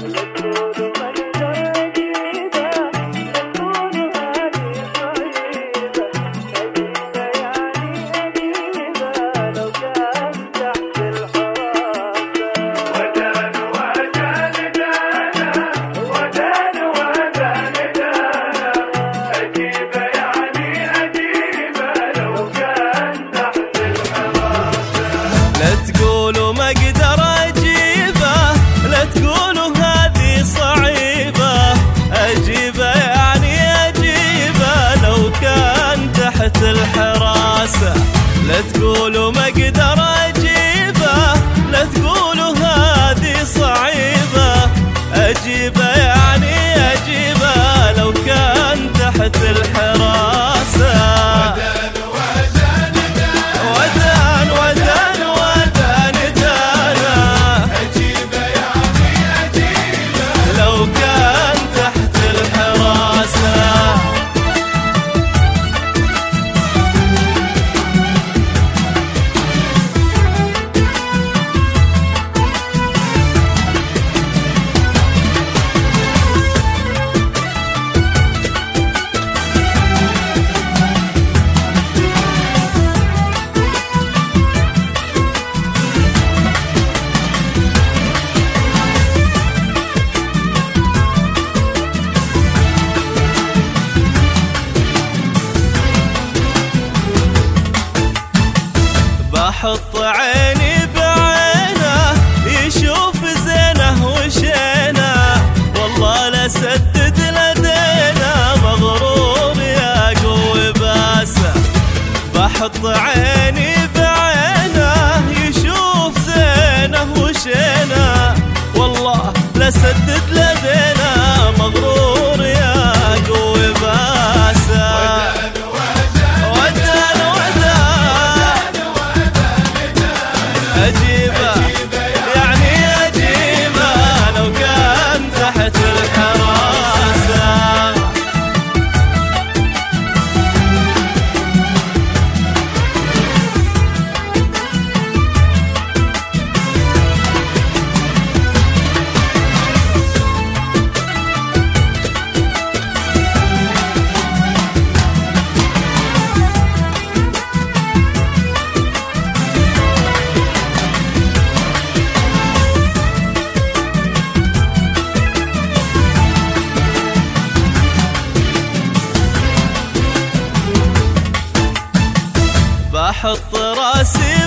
لا تقولوا ما اقدر اجيبه، لا تقولوا هذه صعيبه، اجيبه يعني اجيبه لو كان تحت الحراسه. ودان ودان ودان دانا، اجيبه يعني اجيبه لو كان تحت الحراسه. بحط عيني بعينه يشوف زينه وشينه، والله لا سدد لدينا مغرور يا قوي باسه. بحط عيني بعينه يشوف زينه وشينه، والله لا سدد لدينا مغرور يا قوي باسه. أجيبه يعني أجيبه لو كان تحت الحراسة. بحط راسي